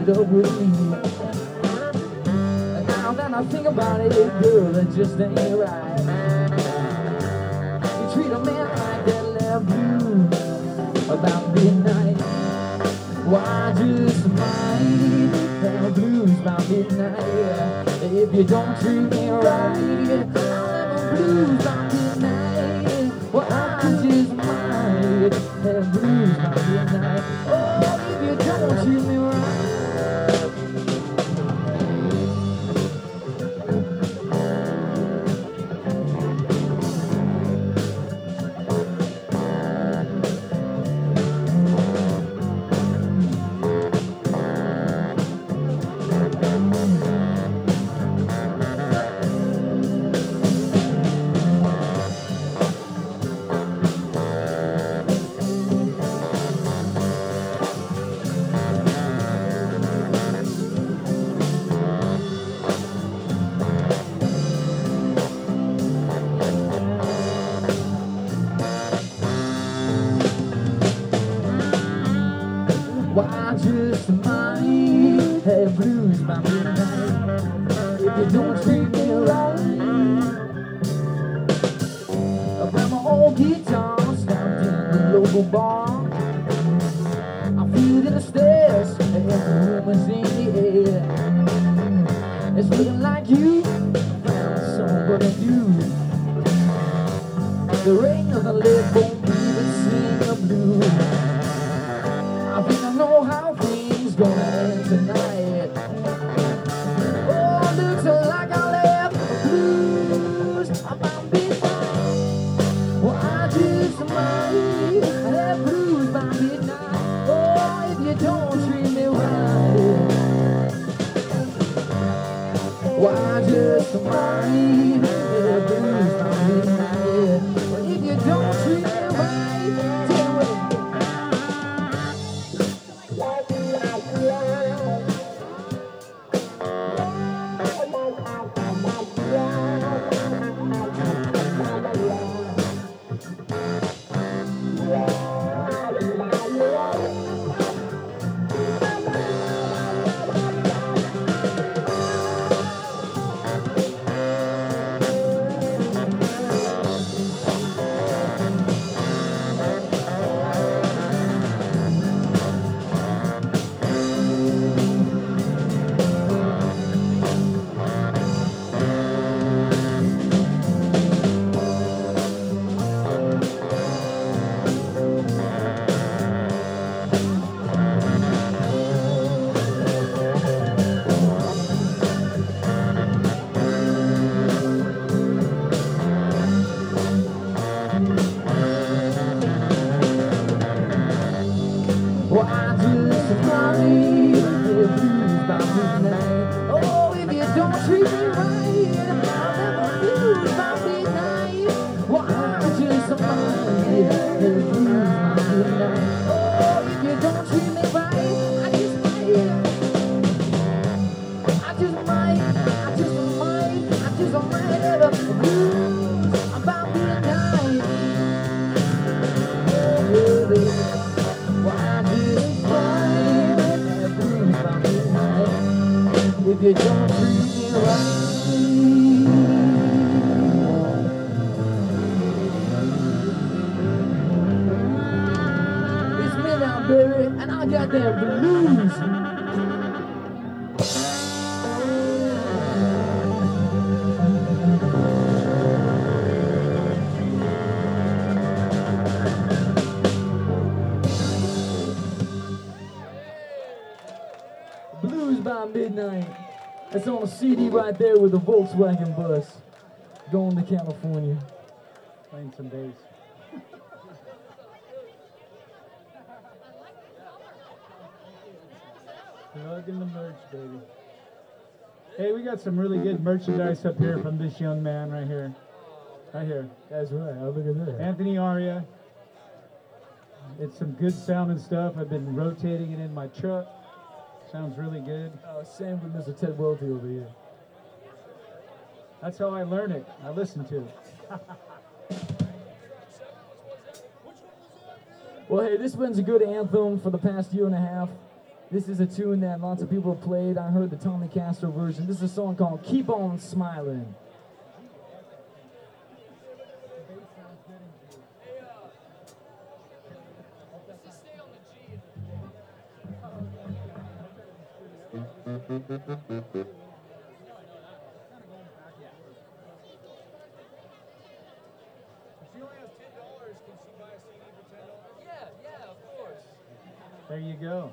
love with me. And now that I think about it, girl, that just ain't right. You treat a man like that left you about midnight. Why just might have blues by midnight? If you don't treat me right, I'll have blues by midnight. Well, I just might have blues by midnight. Oh, if you don't treat me right. Why just might have blues by midnight if you don't treat me right. I got my old guitar stopped in the local bar. I feel it in the stairs and the rumors in the air. It's looking like you found somebody new. There ain't nothing left for me to sing the blues. I think I know how things gonna end tonight. Oh, looks like I left the blues about midnight. Well, I just might have blues by midnight. Oh, if you don't treat me right. Well, I just might have blues by midnight. Well, if you don't treat me right, tell me. Well, I just might have blues by midnight. Oh, if you don't treat me right, I'll have blues by midnight. Well, I just might have blues by midnight. Oh, if you don't treat me right, I just might. I just might have blues about midnight. Oh, baby. If you don't treat me right. It's midnight, baby, and I got that blues. Blues by midnight. It's on a CD right there with the Volkswagen bus going to California. Playing some bass. Plugging the merch, baby. Hey, we got some really good merchandise up here from this young man right here. Right here. That's right. Oh, look at that. Anthony Aria. It's some good sounding stuff. I've been rotating it in my truck. Sounds really good. Same with Mr. Ted Welty over here. That's how I learn it. I listen to it. Well, hey, this one's a good anthem for the past year and a half. This is a tune that lots of people have played. I heard the Tommy Castro version. This is a song called Keep On Smiling. There you go.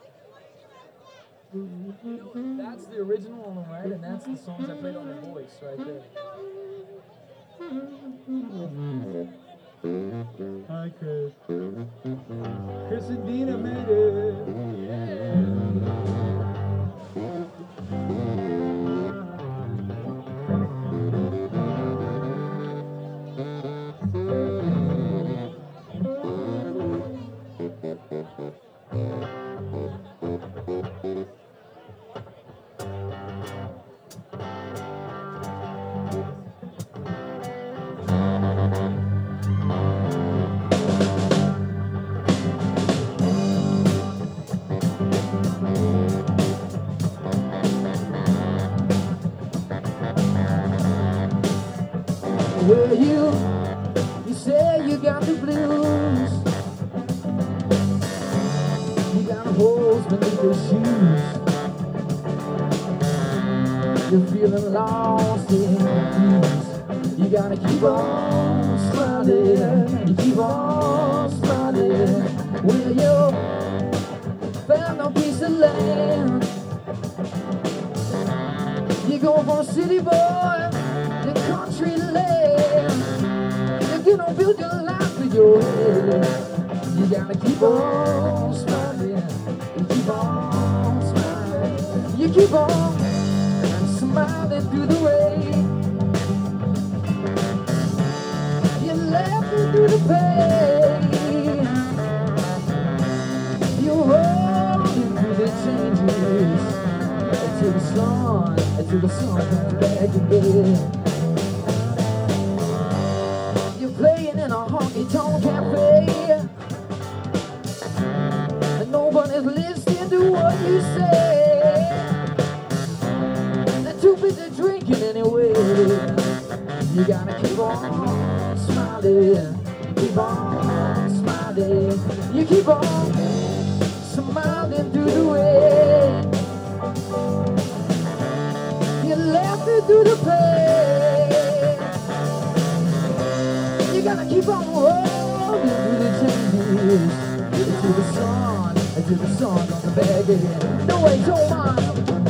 That's the original on the right, and that's the songs I played on the voice right there. Hi, Chris. Chris and Dina made it. Well, you say you got the blues. You got holes beneath your shoes. You're feeling lost and confused. You gotta keep on smiling. You keep on smiling. Well, you found no piece of land. You go from city boy to country land. You're gonna build your life with your head. You gotta keep on smiling. You keep on smiling. You keep on smiling through the rain. You laughing through the pain. You're rolling through the changes. Until the sun comes back again. You're playing in a honky-tonk cafe, and nobody's listening to what you say. They're too busy drinking anyway. You gotta keep on smiling. Keep on smiling. You keep on smiling through the rain. You laughing through the pain. You gotta keep on rolling through the changes. Until the sun comes back again. No way, don't mind.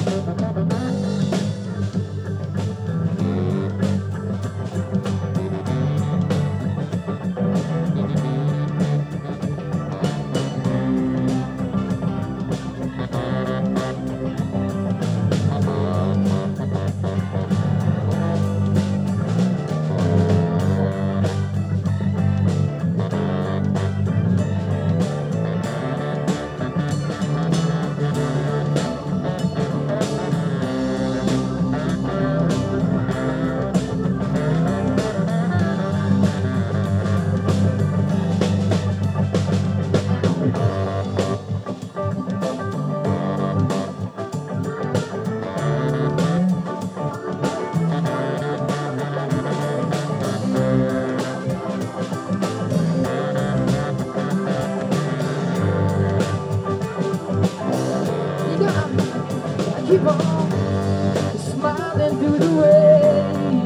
Keep on smiling through the rain.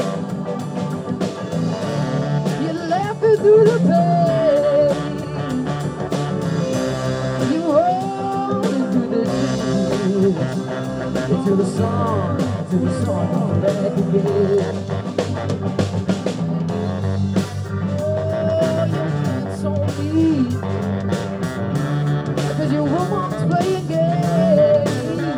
You're laughing through the pain. You're rolling through the changes. Until the sun comes back again. Oh, your hands on me, 'cause your woman's playing games.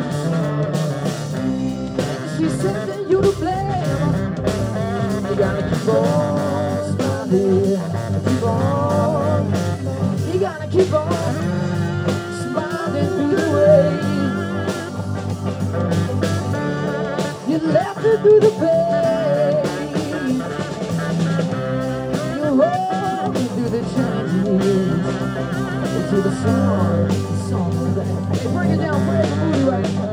She's sending you to blame. You gotta keep on smiling. Keep on. You gotta keep on smiling through the rain. You're laughing through the pain. You're rolling through the changes. Until the sun comes back. break it down for everybody right now.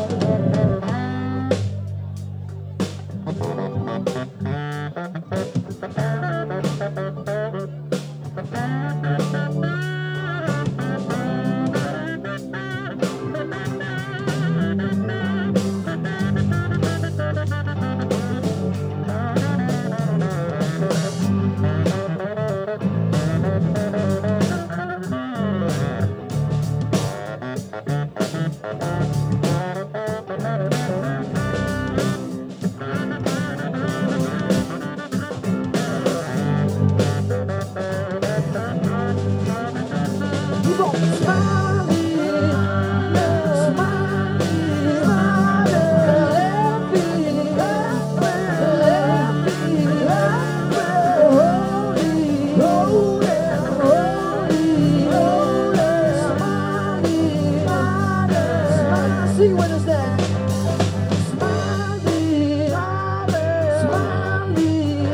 Keep on smiling, smiling, laughing, laughing, smiling. See, what is that? Smiling, smiling,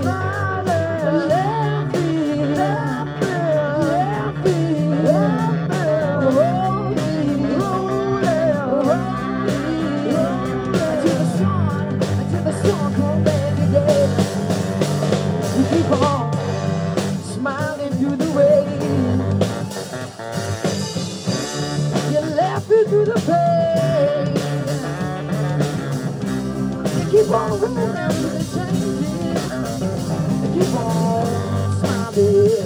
laughing, until the sun comes back again. You keep on smiling through the rain. You're laughing through the pain. You keep on rolling through the changes. You keep on smiling.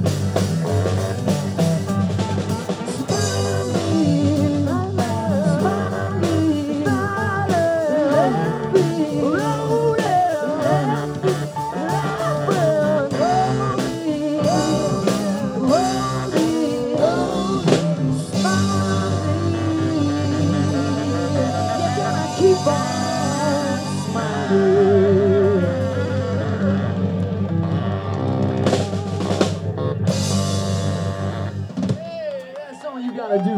Keep on smiling. Hey, that's all you gotta do.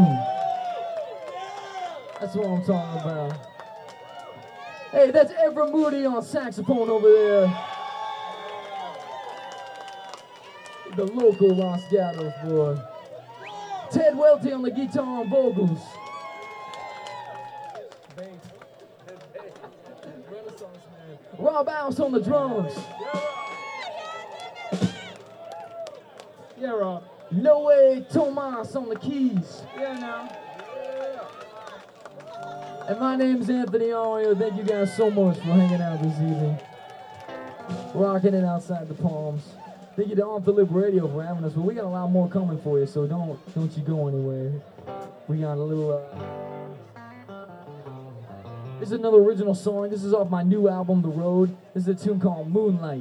That's what I'm talking about. Hey, that's Everett Moody on saxophone over there. The local Los Gatos boy. Ted Welty on the guitar and vocals. Rob House on the drums. Yeah, Rob. Noe Tomas on the keys. Yeah, now. And my name's Anthony Ario. Thank you guys so much for hanging out this evening. Rocking it outside the Palms. Thank you to Off the Lip Radio for having us, but we got a lot more coming for you, so don't you go anywhere. We got a little this is another original song. This is off my new album, The Road. This is a tune called Moonlight.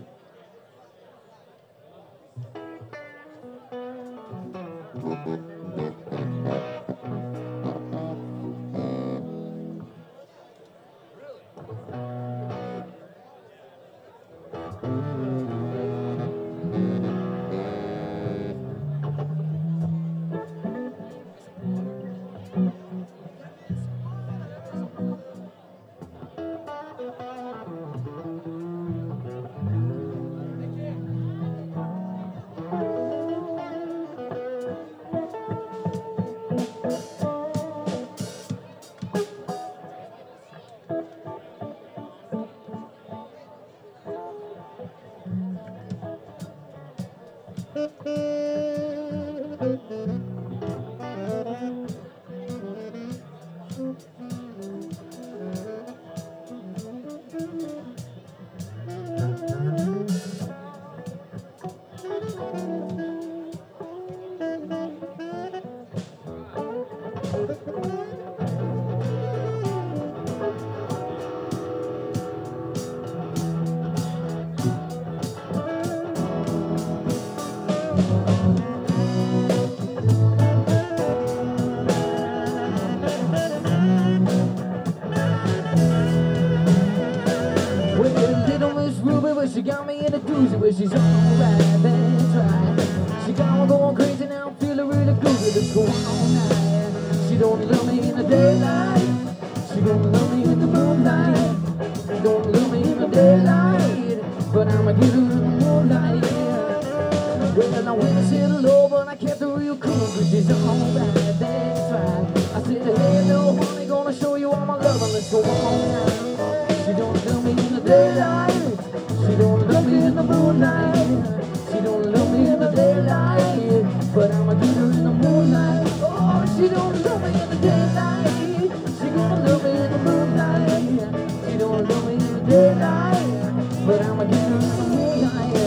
so long. She don't love me in the daylight. She don't love me in the moonlight. She don't love me in the daylight, but I'ma get her in the moonlight. Oh, she don't love me in the daylight. She gonna love me in the moonlight. She don't love me in the daylight, but I'ma get her in the moonlight.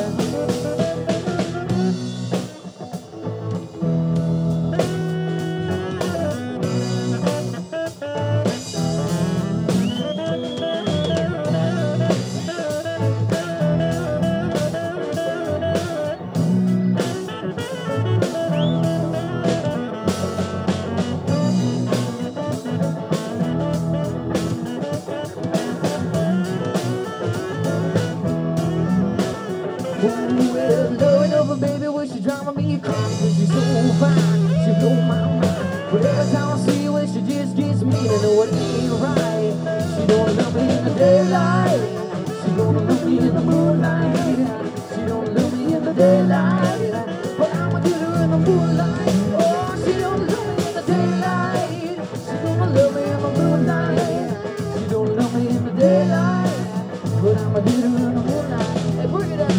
Well, loving over, baby, when she driving me crazy. She's so fine, she blow my mind. But every time I see her, she just gets me to know it ain't right. She don't love me in the daylight. She gonna love me in the moonlight. She don't love me in the daylight, but I'ma get her in the moonlight. Oh, she don't love me in the daylight. She gonna love me in the moonlight. She don't love me in the daylight, but I'ma get her in the moonlight. Hey, bring it up.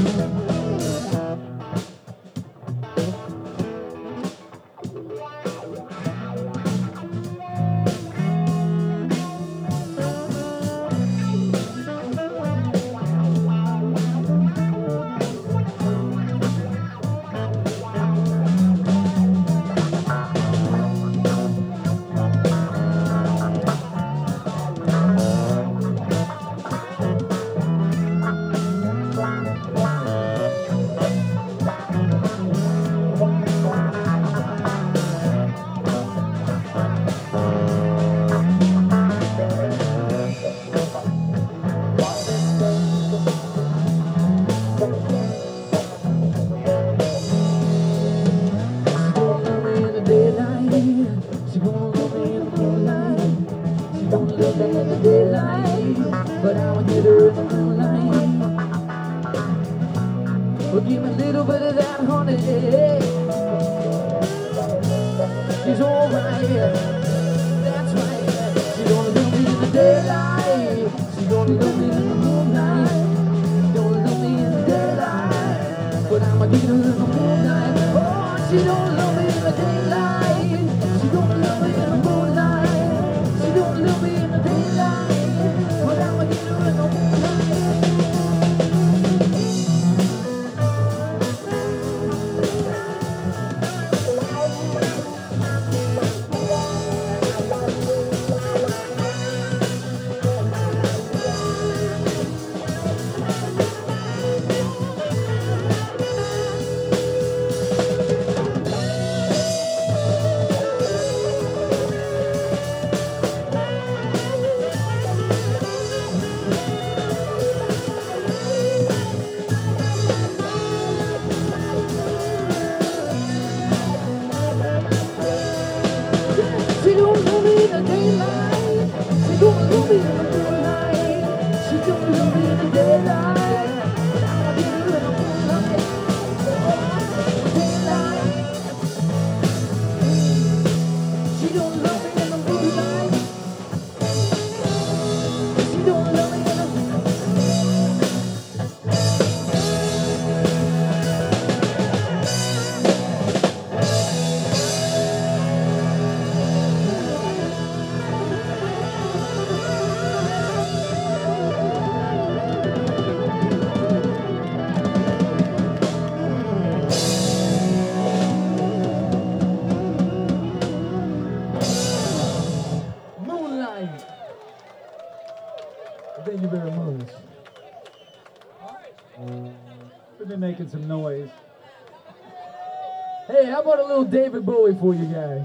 She gonna love me in the moonlight. She gonna love me in the daylight, but I'ma get her in the moonlight. Well, give me a little bit of that, honey. She's alright, that's right. She gonna love me in the daylight. She gonna love me in the moonlight. She gonna love me in the daylight, but I'ma get her in the moonlight. Oh, she don't love me in the daylight. She don't love me in the moonlight. She don't love me in the daylight, but I'ma get her in the moonlight. She don't love me in the daylight. She don't love me in the moonlight. She don't love me in the daylight, but I'ma get her in the moonlight. Oh, daylight. She don't love me in the moonlight. She don't love me in the moonlight. Thank you very much. We've been making some noise. Hey, how about a little David Bowie for you guys?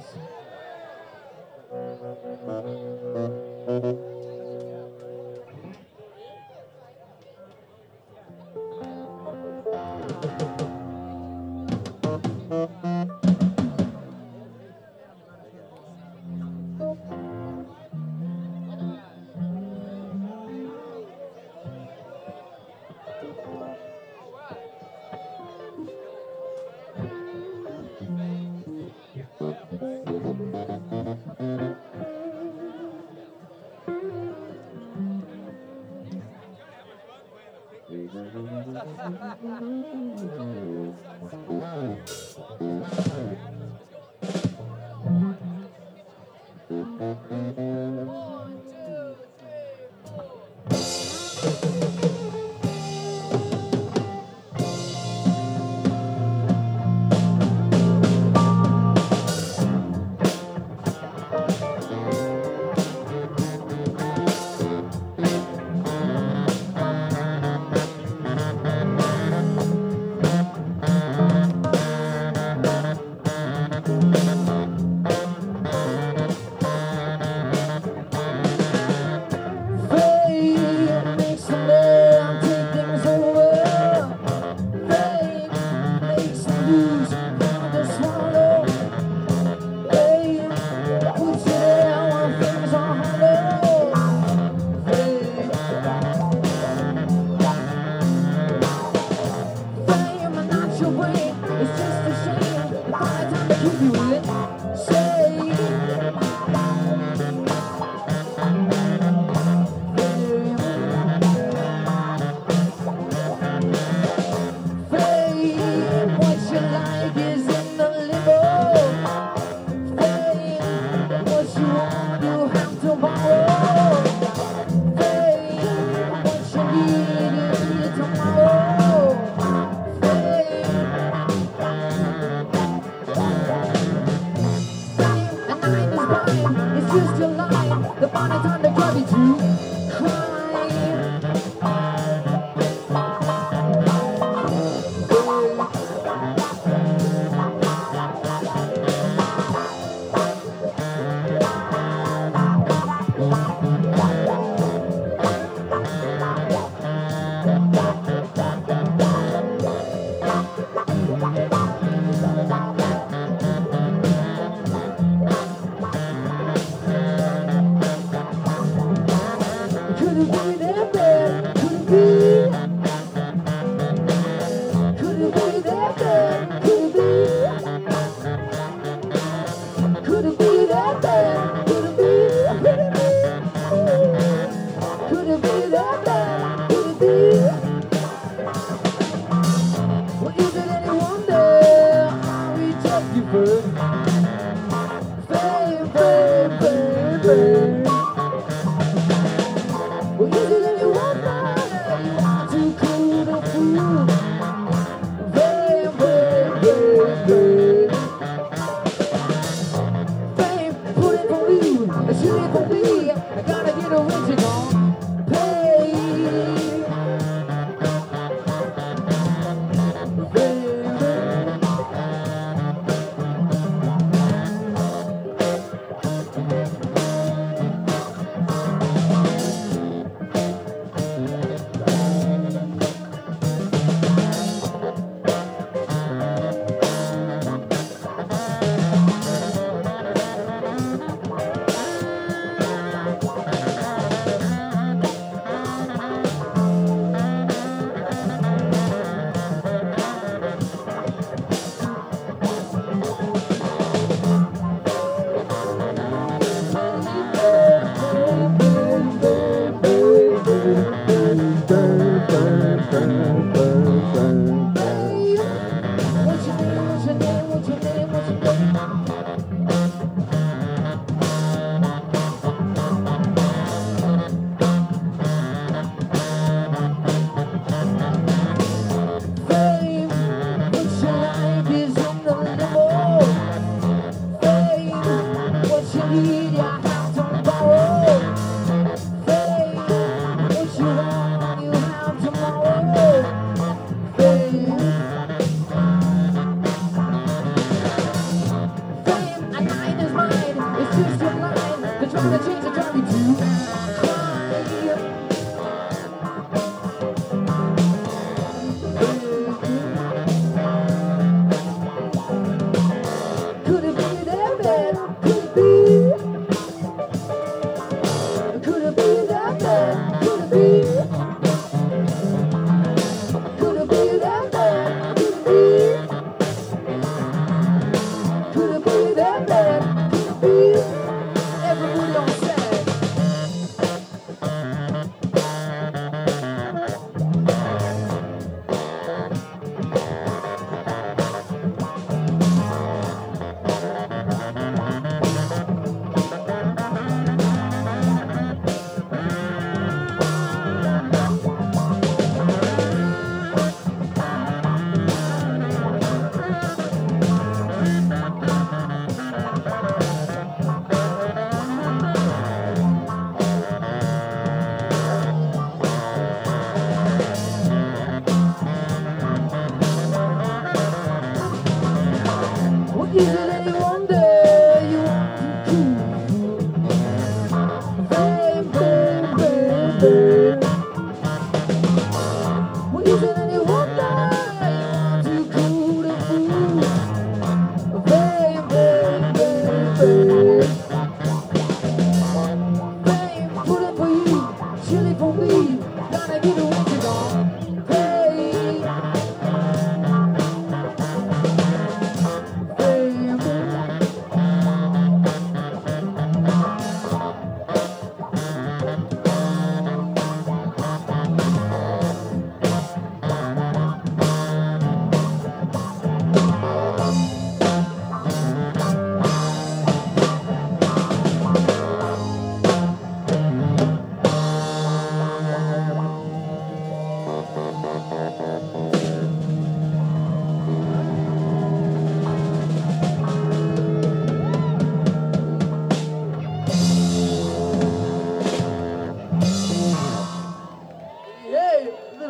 Well,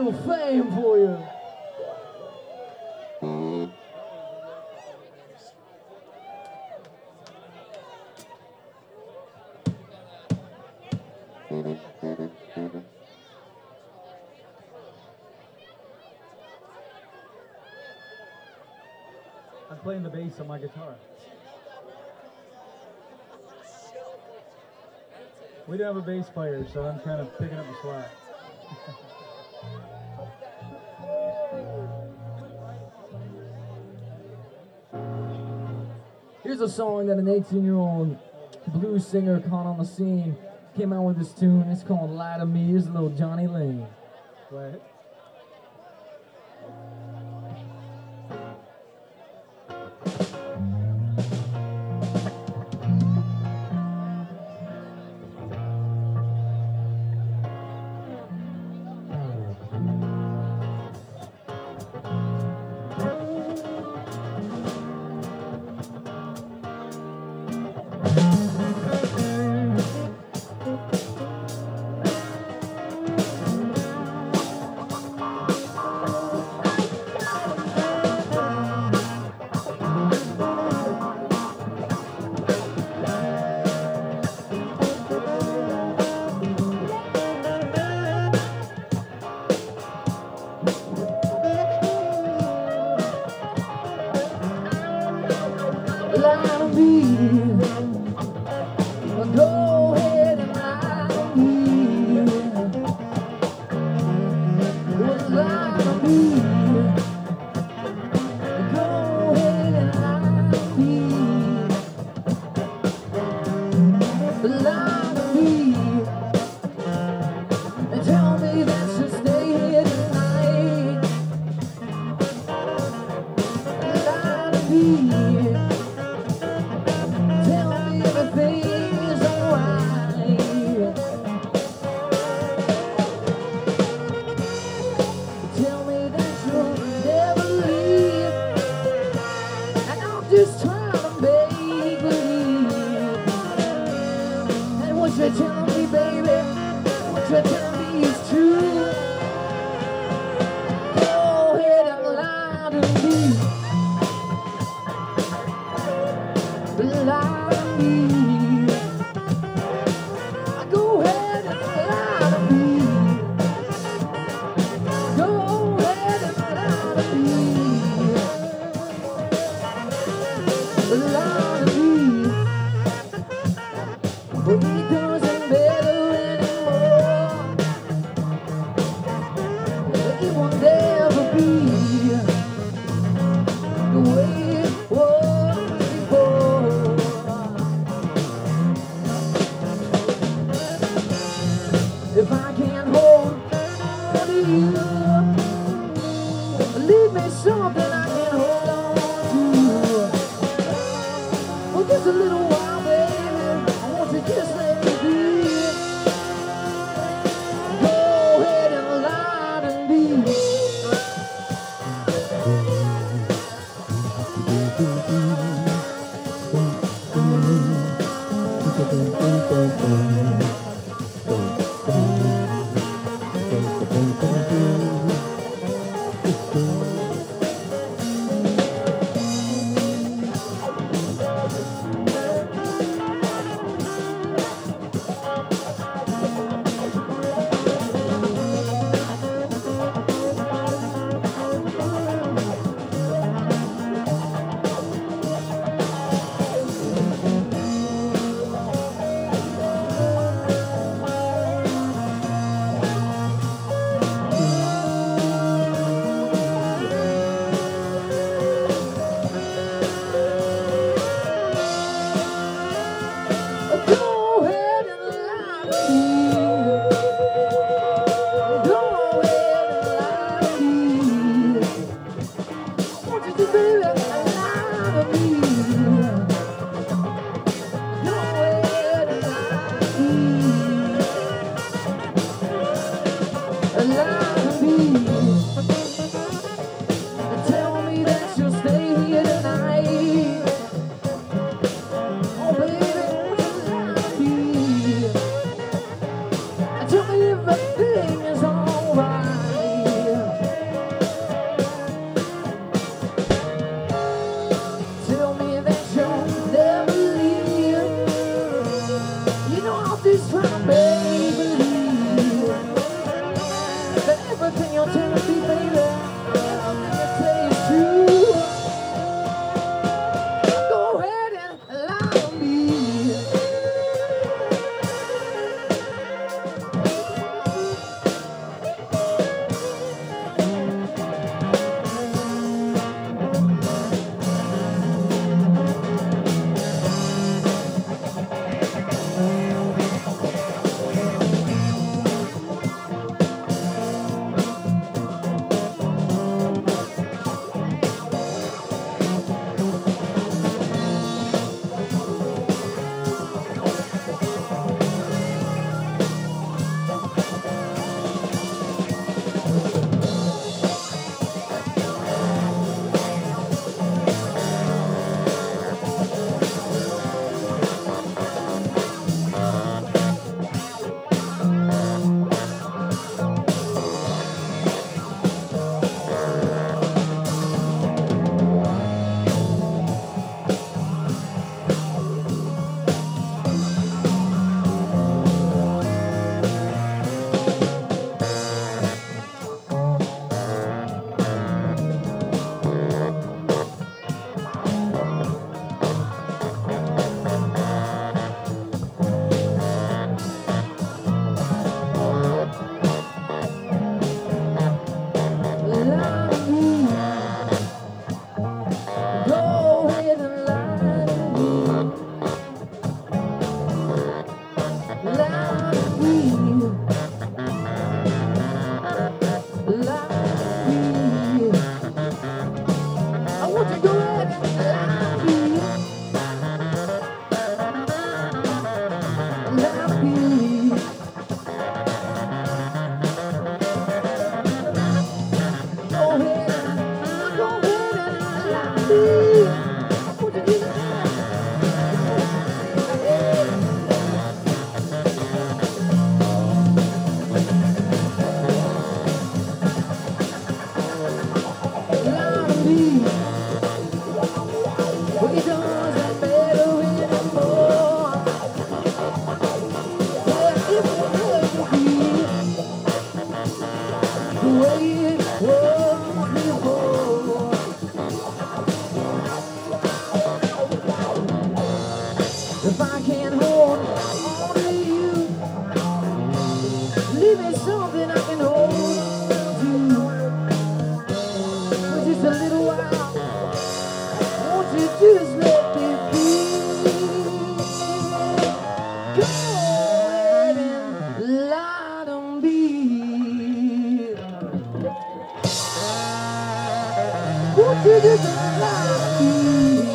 little fame for you. I'm playing the bass on my guitar. We don't have a bass player, so I'm kind of picking up the slack. Here's a song that an 18-year-old blues singer caught on the scene. Came out with this tune. It's called Lie to Me. It's a little Johnny Lane. Go ahead. Leave me something I can hold on to for just a little while. Won't you just let me be? Go ahead and lie to me. Won't you just lie to me?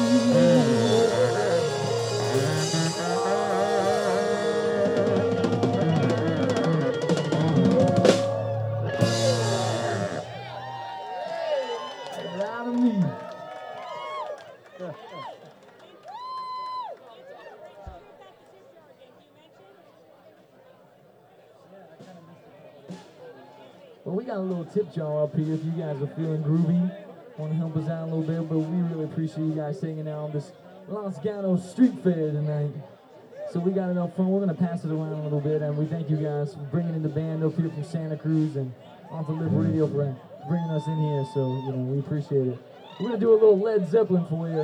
Lie to me. Well, we got a little tip jar up here if you guys are feeling groovy. Want to help us out a little bit, but we really appreciate you guys hanging out on this Los Gatos Street Fair tonight. So we got enough fun. We're going to pass it around a little bit, and we thank you guys for bringing in the band up here from Santa Cruz and onto Live Radio for bringing us in here. So, you know, we appreciate it. We're going to do a little Led Zeppelin for you.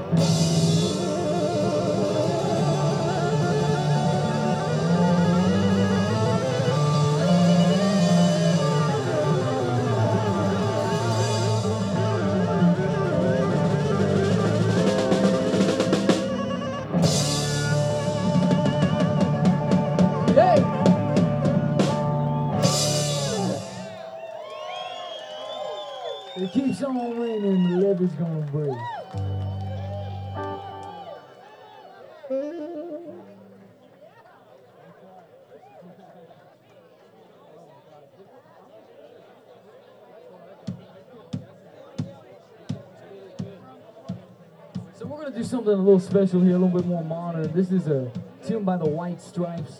Hey! It keeps on raining, the levee's gonna break. So we're gonna do something a little special here, a little bit more modern. This is a tune by the White Stripes.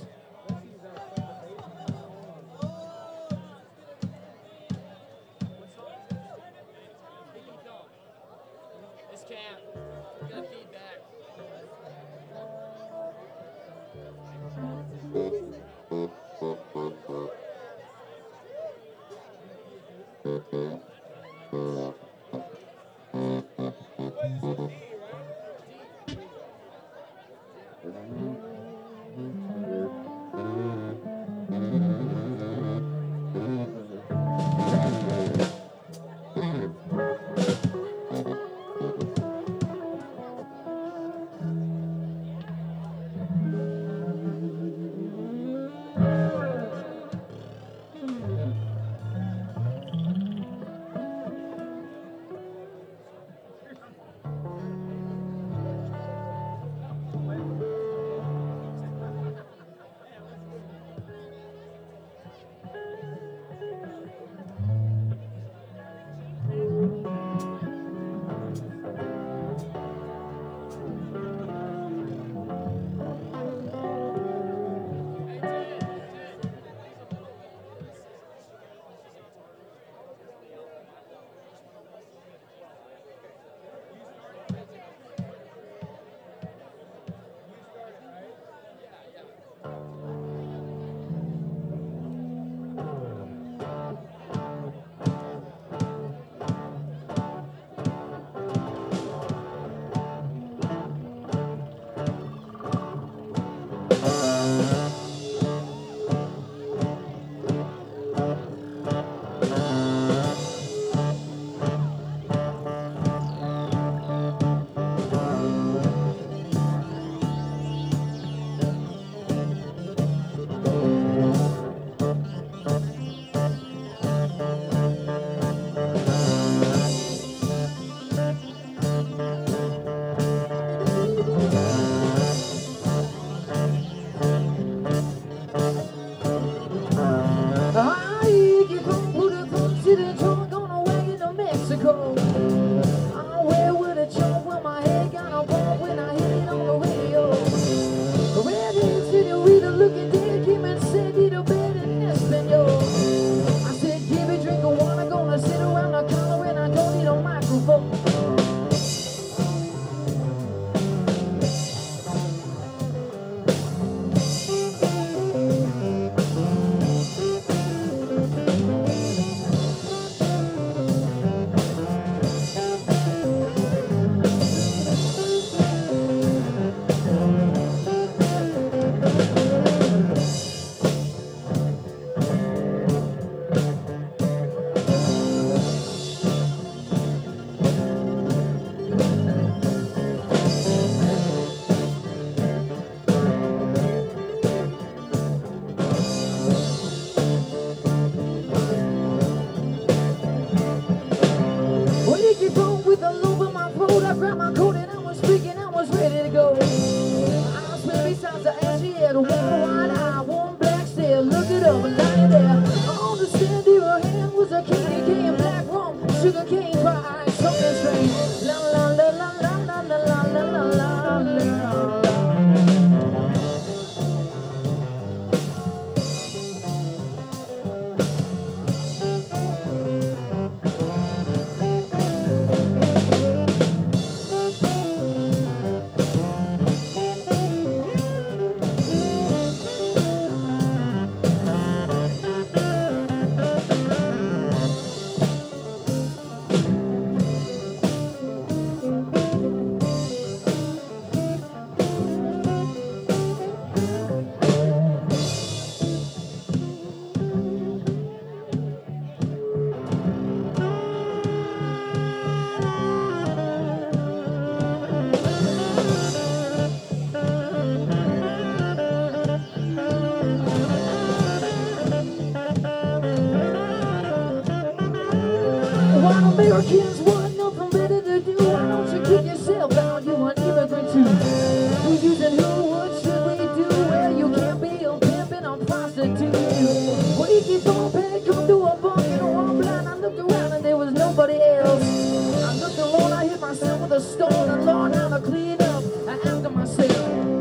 I clean up after myself.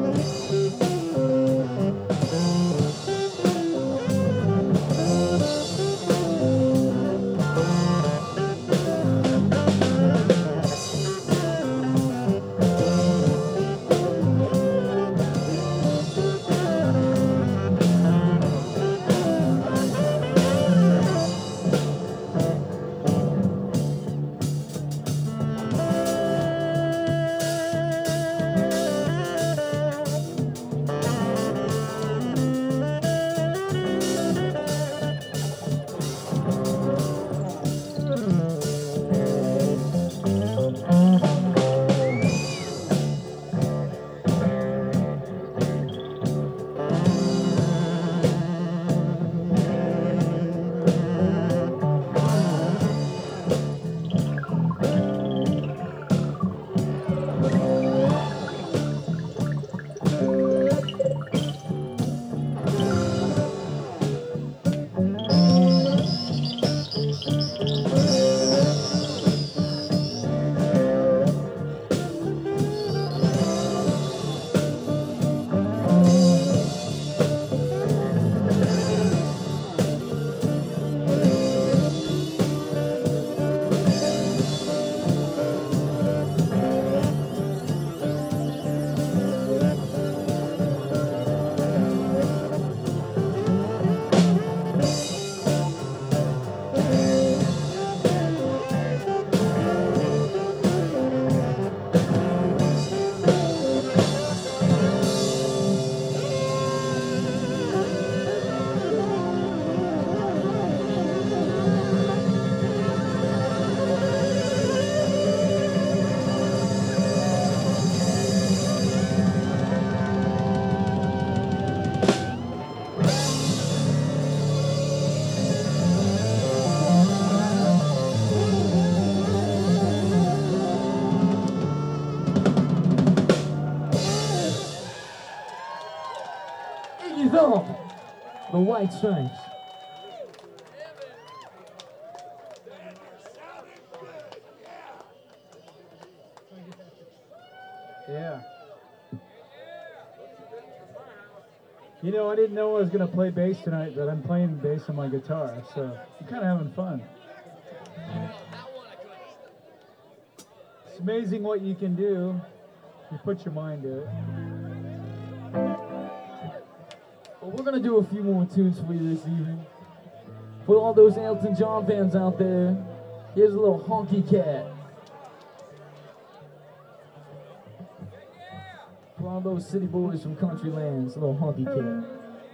The White Stripes. Yeah. You know, I didn't know I was going to play bass tonight, but I'm playing bass on my guitar, so I'm kind of having fun. It's amazing what you can do if you put your mind to it. Well, we're gonna do a few more tunes for you this evening. For all those Elton John fans out there, here's a little Honky Cat. For all those city boys from country lands, a little Honky Cat.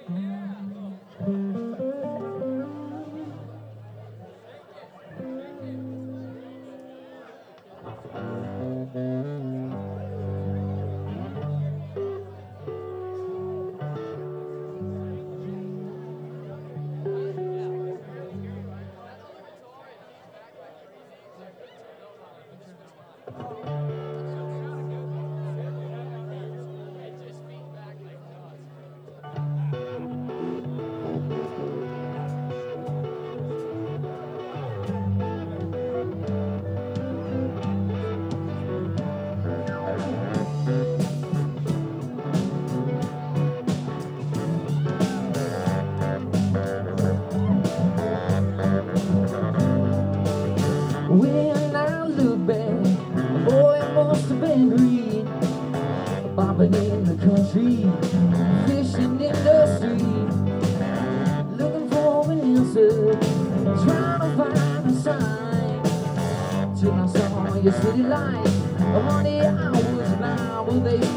When I look back, boy, it must have been green. Bobbing in the country, fishing in the street, looking for an answer, trying to find a sign. Till I saw your city lights, honey, I was blind. Well, they